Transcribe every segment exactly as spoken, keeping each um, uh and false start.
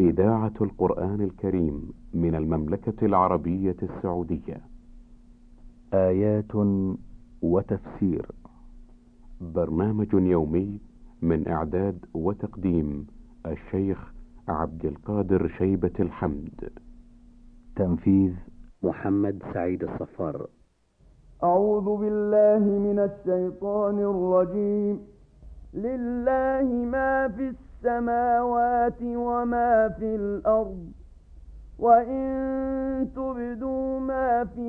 إذاعة القرآن الكريم من المملكة العربية السعودية. آيات وتفسير، برنامج يومي من إعداد وتقديم الشيخ عبد القادر شيبة الحمد. تنفيذ محمد سعيد الصفار. أعوذ بالله من الشيطان الرجيم. لله ما في السماوات وما في الأرض، وإن تبدوا ما في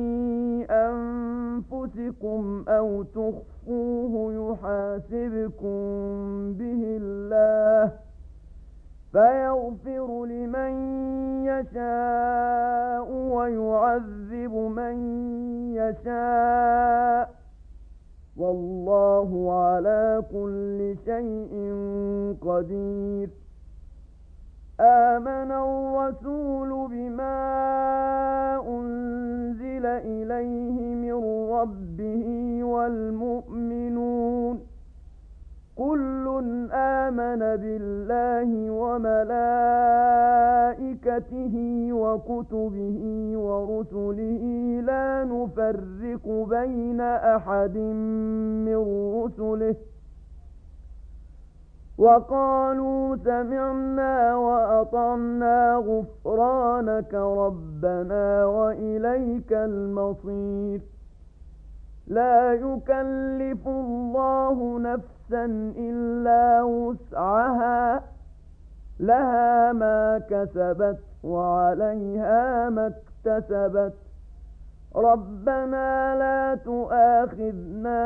أنفسكم أو تخفوه يحاسبكم به الله، فيغفر لمن يشاء ويعذب من يشاء، والله على كل شيء قدير. آمن الرسول بما أنزل إليه من ربه والمؤمنون كل آمن بالله وملائكته وكتبه ورسله لا نفرق بين أحد من رسله، وقالوا سمعنا وأطعنا غفرانك ربنا وإليك المصير. لا يكلف الله نفسا إلا وسعها، لها ما كسبت وعليها ما اكتسبت. ربنا لا تؤاخذنا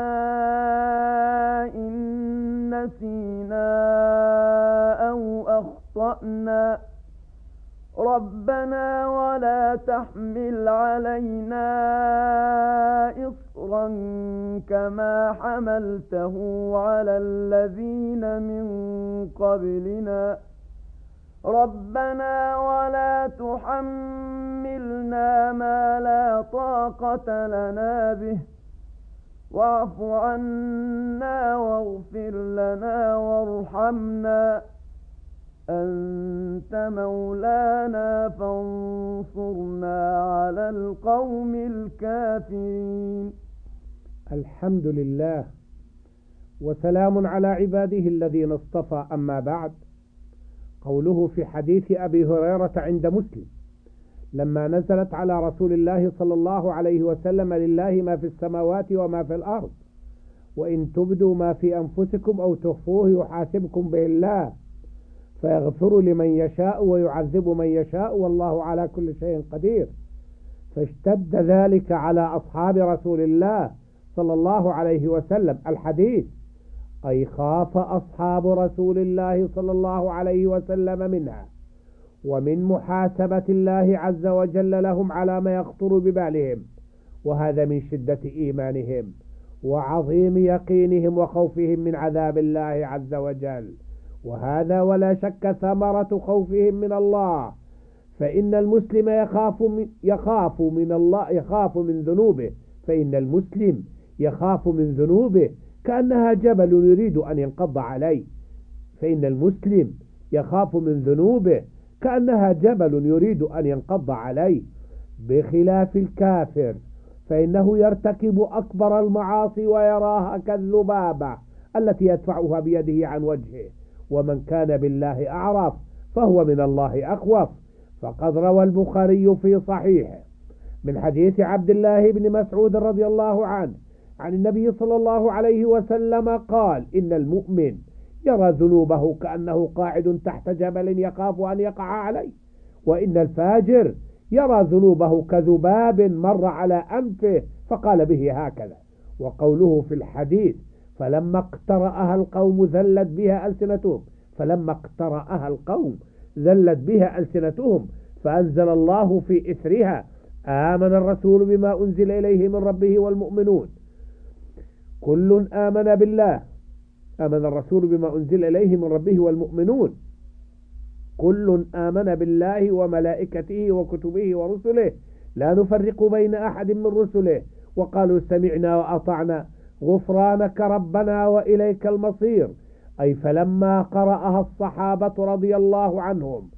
إن نسينا أو أخطأنا، ربنا ولا تحمل علينا إصرا كما حملته على الذين من قبلنا، ربنا ولا تحملنا ما لا طاقة لنا به، واعف عنا واغفر لنا وارحمنا، أنت مولانا فانصرنا على القوم الكافرين. الحمد لله وسلام على عباده الذين اصطفى، أما بعد. قوله في حديث أبي هريرة عند مسلم لما نزلت على رسول الله صلى الله عليه وسلم: لله ما في السماوات وما في الأرض، وإن تبدوا ما في أنفسكم أو تخفوه يحاسبكم به الله، فيغفر لمن يشاء ويعذب من يشاء، والله على كل شيء قدير. فاشتد ذلك على أصحاب رسول الله صلى الله عليه وسلم الحديث، أي خاف أصحاب رسول الله صلى الله عليه وسلم منها ومن محاسبة الله عز وجل لهم على ما يخطر ببالهم، وهذا من شدة إيمانهم وعظيم يقينهم وخوفهم من عذاب الله عز وجل، وهذا ولا شك ثمرة خوفهم من الله. فإن المسلم يخاف من, يخاف من الله يخاف من ذنوبه فإن المسلم يخاف من ذنوبه كأنها جبل يريد أن ينقض عليه فإن المسلم يخاف من ذنوبه كأنها جبل يريد أن ينقض عليه بخلاف الكافر، فإنه يرتكب أكبر المعاصي ويراها كالذبابة التي يدفعها بيده عن وجهه. ومن كان بالله أعرف فهو من الله أخوف. فقد روى البخاري في صحيحه من حديث عبد الله بن مسعود رضي الله عنه عن النبي صلى الله عليه وسلم قال: إن المؤمن يرى ذنوبه كأنه قاعد تحت جبل يخاف أن يقع عليه، وإن الفاجر يرى ذنوبه كذباب مر على أنفه فقال به هكذا. وقوله في الحديث: فلما اقترأها القوم ذلت بها ألسنتهم فلما اقترأها القوم ذلت بها ألسنتهم فأنزل الله في إثرها: آمن الرسول بما أنزل إليه من ربه والمؤمنون كل آمن بالله آمن الرسول بما أنزل إليه من ربه والمؤمنون كل آمن بالله وملائكته وكتبه ورسله لا نفرق بين أحد من رسله، وقالوا سمعنا وأطعنا غفرانك ربنا وإليك المصير. أي فلما قرأها الصحابة رضي الله عنهم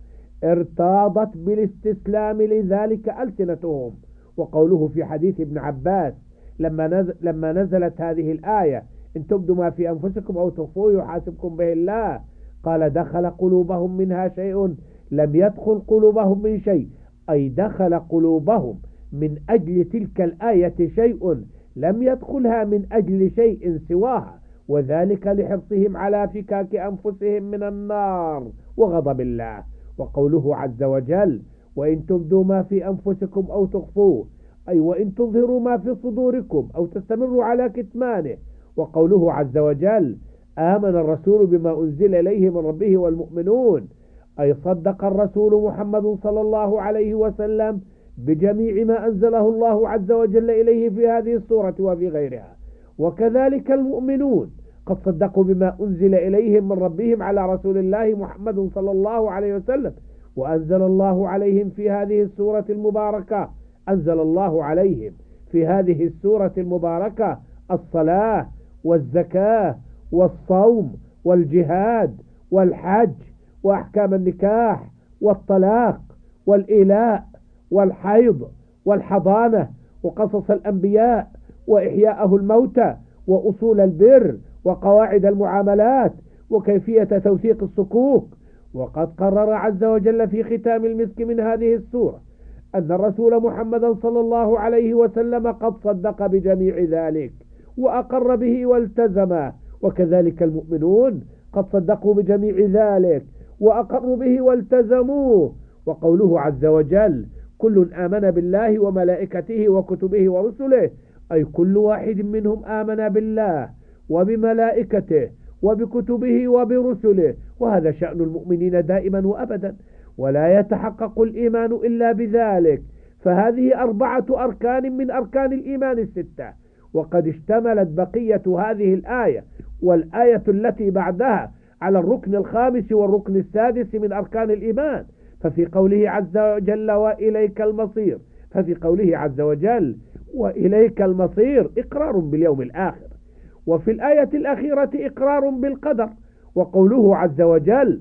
ارتاضت بالاستسلام لذلك ألسنتهم. وقوله في حديث ابن عباس لما نزل لما نزلت هذه الآية إن تبدوا ما في أنفسكم أو تخفوه يحاسبكم به الله، قال دخل قلوبهم منها شيء لم يدخل قلوبهم من شيء، أي دخل قلوبهم من أجل تلك الآية شيء لم يدخلها من أجل شيء سواها، وذلك لحرصهم على فكاك أنفسهم من النار وغضب الله. وقوله عز وجل وإن تبدوا ما في أنفسكم أو تخفوه، أي وإن تظهروا ما في صدوركم أو تستمروا على كتمانه. وقوله عز وجل آمن الرسول بما أنزل إليه من ربه والمؤمنون، أي صدق الرسول محمد صلى الله عليه وسلم بجميع ما أنزله الله عز وجل إليه في هذه السورة وفي غيرها. وكذلك المؤمنون قد صدقوا بما أنزل إليهم من ربهم على رسول الله محمد صلى الله عليه وسلم، وأنزل الله عليهم في هذه السورة المباركة أنزل الله عليهم في هذه السورة المباركة الصلاة والزكاة والصوم والجهاد والحج وأحكام النكاح والطلاق والإيلاء والحيض والحضانة وقصص الأنبياء وإحياءه الموتى وأصول البر وقواعد المعاملات وكيفية توثيق الصكوك. وقد قرر عز وجل في ختام المسك من هذه السورة أن الرسول محمد صلى الله عليه وسلم قد صدق بجميع ذلك وأقر به والتزمه، وكذلك المؤمنون قد صدقوا بجميع ذلك وأقروا به والتزموه. وقوله عز وجل كل آمن بالله وملائكته وكتبه ورسله، أي كل واحد منهم آمن بالله وبملائكته وبكتبه وبرسله، وهذا شأن المؤمنين دائما وأبدا، ولا يتحقق الإيمان إلا بذلك. فهذه أربعة أركان من أركان الإيمان الستة، وقد اشتملت بقية هذه الآية والآية التي بعدها على الركن الخامس والركن السادس من أركان الإيمان. ففي قوله عز وجل وإليك المصير، ففي قوله عز وجل وإليك المصير إقرار باليوم الآخر، وفي الآية الأخيرة إقرار بالقدر. وقوله عز وجل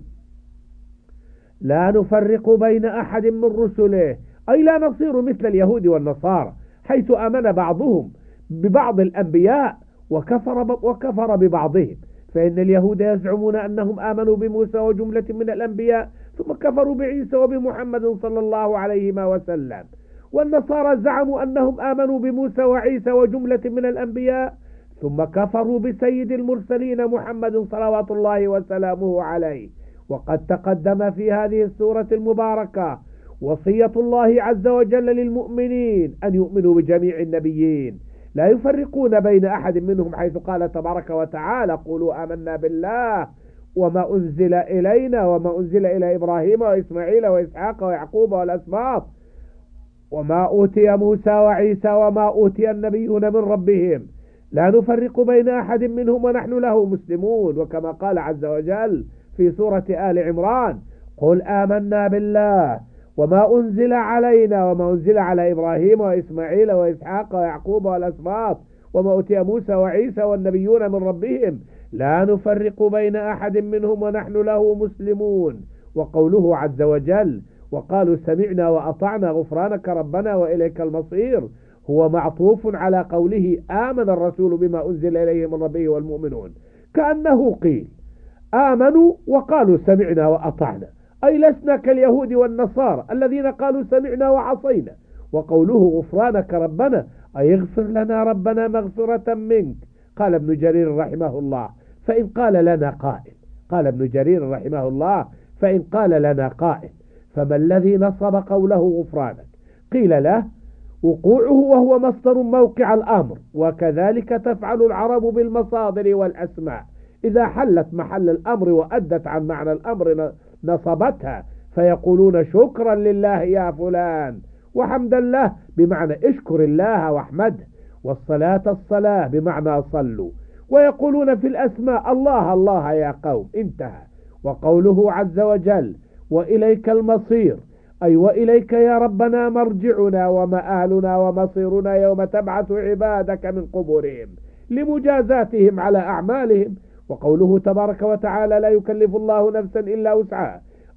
لا نفرق بين أحد من رسله، أي لا نصير مثل اليهود والنصارى حيث آمن بعضهم ببعض الأنبياء وكفر وكفر ببعضهم، فإن اليهود يزعمون أنهم آمنوا بموسى وجملة من الأنبياء ثم كفروا بعيسى وبمحمد صلى الله عليه وسلم، والنصارى زعموا أنهم آمنوا بموسى وعيسى وجملة من الأنبياء ثم كفروا بسيد المرسلين محمد صلوات الله وسلامه عليه. وقد تقدم في هذه السورة المباركة وصية الله عز وجل للمؤمنين أن يؤمنوا بجميع النبيين لا يفرقون بين أحد منهم، حيث قال تبارك وتعالى قولوا آمنا بالله وما أنزل إلينا وما أنزل إلى إبراهيم وإسماعيل وإسحاق ويعقوب والأسباط وما أوتي موسى وعيسى وما أوتي النبيون من ربهم لا نفرق بين أحد منهم ونحن له مسلمون. وكما قال عز وجل في سورة آل عمران قل آمنا بالله وما أنزل علينا وما أنزل على إبراهيم وإسماعيل وإسحاق ويعقوب والأسباط وما أوتي موسى وعيسى والنبيون من ربهم لا نفرق بين أحد منهم ونحن له مسلمون. وقوله عز وجل وقالوا سمعنا وأطعنا غفرانك ربنا وإليك المصير هو معطوف على قوله آمن الرسول بما أنزل إليه من ربه والمؤمنون، كأنه قيل آمنوا وقالوا سمعنا وأطعنا، أي لسنا كاليهود والنصارى الذين قالوا سمعنا وعصينا. وقوله غفرانك ربنا أي اغفر لنا ربنا مغفرة منك. قال ابن جرير رحمه الله فإن قال لنا قائل قال ابن جرير رحمه الله فإن قال لنا قائل فما الذي نصب قوله غفرانك؟ قيل له وقوعه وهو مصدر موقع الأمر، وكذلك تفعل العرب بالمصادر والأسماء إذا حلت محل الأمر وأدت عن معنى الأمر نصبتها، فيقولون شكرا لله يا فلان، وحمدا له بمعنى اشكر الله واحمده، والصلاة الصلاة بمعنى صلوا، ويقولون في الأسماء الله الله يا قوم، انتهى. وقوله عز وجل وإليك المصير أي وإليك يا ربنا مرجعنا ومآلنا ومصيرنا يوم تبعث عبادك من قبورهم لمجازاتهم على أعمالهم. وقوله تبارك وتعالى لا يكلف الله نفسا إلا وسعها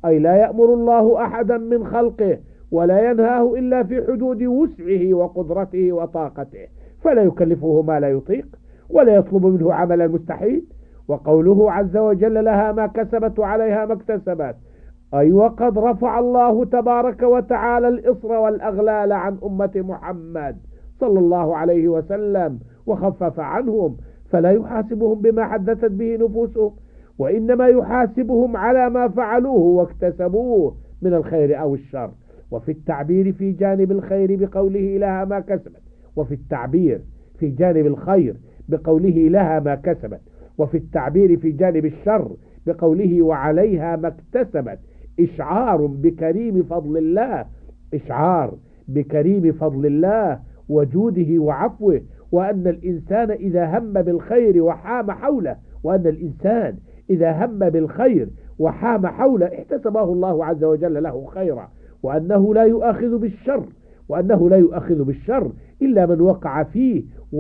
أي لا يأمر الله أحدا من خلقه ولا ينهاه إلا في حدود وسعه وقدرته وطاقته، فلا يكلفه ما لا يطيق ولا يطلب منه عملا مستحيل. وقوله عز وجل لها ما كسبت وعليها ما اكتسبت، أي وقد رفع الله تبارك وتعالى الإصر والأغلال عن أمة محمد صلى الله عليه وسلم وخفف عنهم، فلا يحاسبهم بما حدثت به نفوسهم، وإنما يحاسبهم على ما فعلوه واكتسبوه من الخير أو الشر. وفي التعبير في جانب الخير بقوله لها ما كسبت، وفي التعبير في جانب الخير بقوله لها ما كسبت، وفي التعبير في جانب الشر بقوله وعليها ما اكتسبت، إشعار بكريم فضل الله، إشعار بكريم فضل الله وجوده وعفوه، وأن الإنسان إذا هم بالخير وحام حوله، وأن الإنسان إذا هم بالخير وحام حوله احتسبه الله عز وجل له خيرا، وأنه لا يؤاخذ بالشر، وأنه لا يؤاخذ بالشر إلا من وقع فيه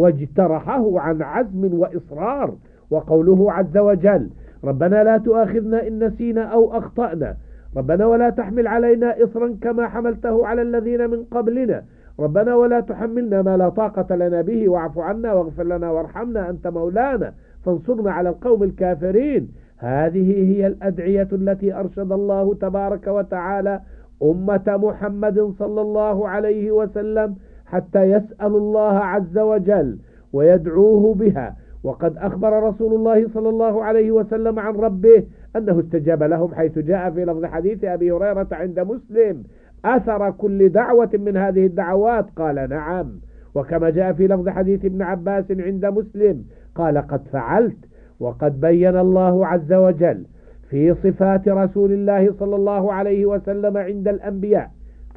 واجترحه عن عزم وإصرار. وقوله عز وجل ربنا لا تؤاخذنا إن نسينا أو أخطأنا، ربنا ولا تحمل علينا إصرا كما حملته على الذين من قبلنا، ربنا ولا تحملنا ما لا طاقة لنا به واعف عنا واغفر لنا وارحمنا أنت مولانا فانصرنا على القوم الكافرين. هذه هي الأدعية التي أرشد الله تبارك وتعالى أمة محمد صلى الله عليه وسلم حتى يسأل الله عز وجل ويدعوه بها. وقد أخبر رسول الله صلى الله عليه وسلم عن ربه أنه استجاب لهم، حيث جاء في لفظ حديث أبي هريرة عند مسلم أثر كل دعوة من هذه الدعوات؟ قال نعم. وكما جاء في لفظ حديث ابن عباس عند مسلم قال قد فعلت. وقد بين الله عز وجل في صفات رسول الله صلى الله عليه وسلم عند الأنبياء،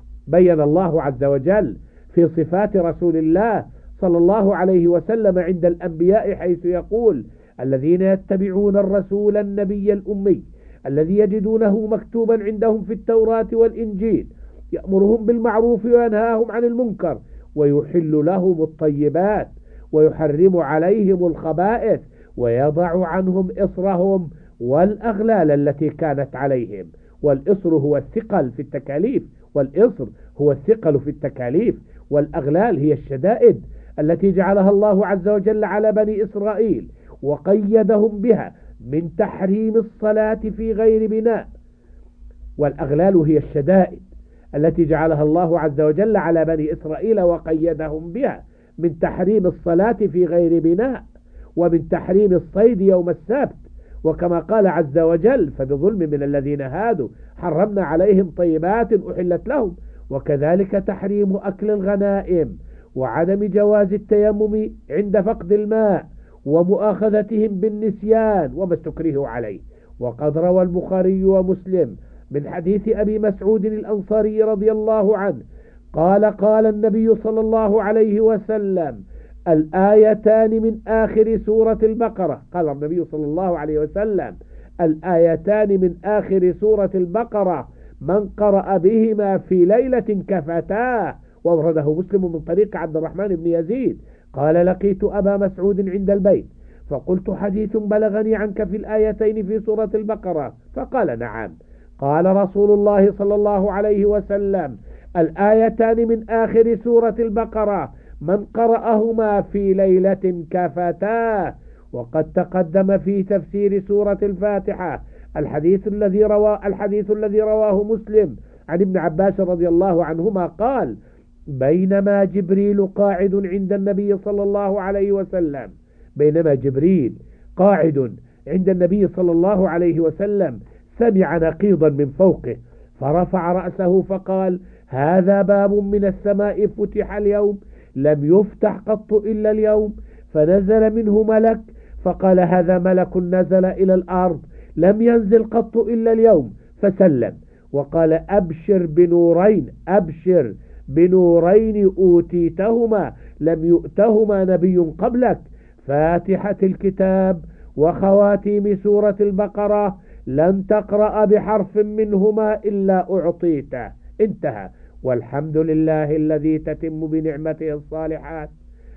بين الله عز وجل في صفات رسول الله صلى الله عليه وسلم عند الأنبياء حيث يقول الذين يتبعون الرسول النبي الأمي الذي يجدونه مكتوبا عندهم في التوراة والإنجيل يأمرهم بالمعروف وينهاهم عن المنكر ويحل لهم الطيبات ويحرم عليهم الخبائث ويضع عنهم إصرهم والأغلال التي كانت عليهم. والإصر هو الثقل في التكاليف، والإصر هو الثقل في التكاليف، والأغلال هي الشدائد التي جعلها الله عز وجل على بني إسرائيل وقيدهم بها من تحريم الصلاة في غير بناء. والأغلال هي الشدائد التي جعلها الله عز وجل على بني إسرائيل وقيدهم بها من تحريم الصلاة في غير بناء، ومن تحريم الصيد يوم السبت. وكما قال عز وجل فبظلم من الذين هادوا حرمنا عليهم طيبات أحلت لهم، وكذلك تحريم أكل الغنائم وعدم جواز التيمم عند فقد الماء ومؤاخذتهم بالنسيان وما استكرهوا عليه. وقد روى البخاري ومسلم من حديث أبي مسعود الأنصاري رضي الله عنه قال قال النبي صلى الله عليه وسلم الآيتان من آخر سورة البقرة، قال النبي صلى الله عليه وسلم الآيتان من آخر سورة البقرة من قرأ بهما في ليلة كفتاه. وورده مسلم من طريق عبد الرحمن بن يزيد قال لقيت أبا مسعود عند البيت فقلت حديث بلغني عنك في الآيتين في سورة البقرة؟ فقال نعم. قال رسول الله صلى الله عليه وسلم الآيتان من آخر سورة البقرة من قرأهما في ليلة كفتاه. وقد تقدم في تفسير سورة الفاتحة الحديث الذي رواه الحديث الذي رواه مسلم عن ابن عباس رضي الله عنهما قال بينما جبريل قاعد عند النبي صلى الله عليه وسلم بينما جبريل قاعد عند النبي صلى الله عليه وسلم سمع نقيضا من فوقه فرفع رأسه فقال هذا باب من السماء فتح اليوم لم يفتح قط إلا اليوم، فنزل منه ملك فقال هذا ملك نزل إلى الأرض لم ينزل قط إلا اليوم، فسلم وقال أبشر بنورين أبشر بنورين أوتيتهما لم يؤتهما نبي قبلك، فاتحة الكتاب وخواتيم سورة البقرة لن تقرأ بحرف منهما إلا أعطيته. انتهى. والحمد لله الذي تتم بنعمته الصالحات.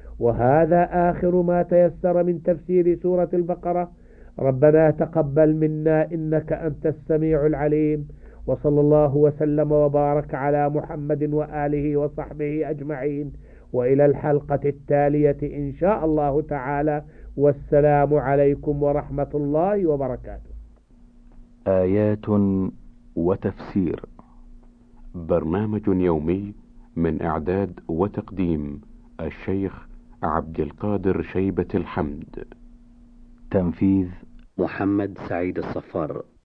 وهذا آخر ما تيسر من تفسير سورة البقرة. ربنا تقبل منا إنك أنت السميع العليم، وصلى الله وسلم وبارك على محمد وآله وصحبه أجمعين، وإلى الحلقة التالية إن شاء الله تعالى، والسلام عليكم ورحمة الله وبركاته. آيات وتفسير، برنامج يومي من إعداد وتقديم الشيخ عبد القادر شيبة الحمد، تنفيذ محمد سعيد الصفار.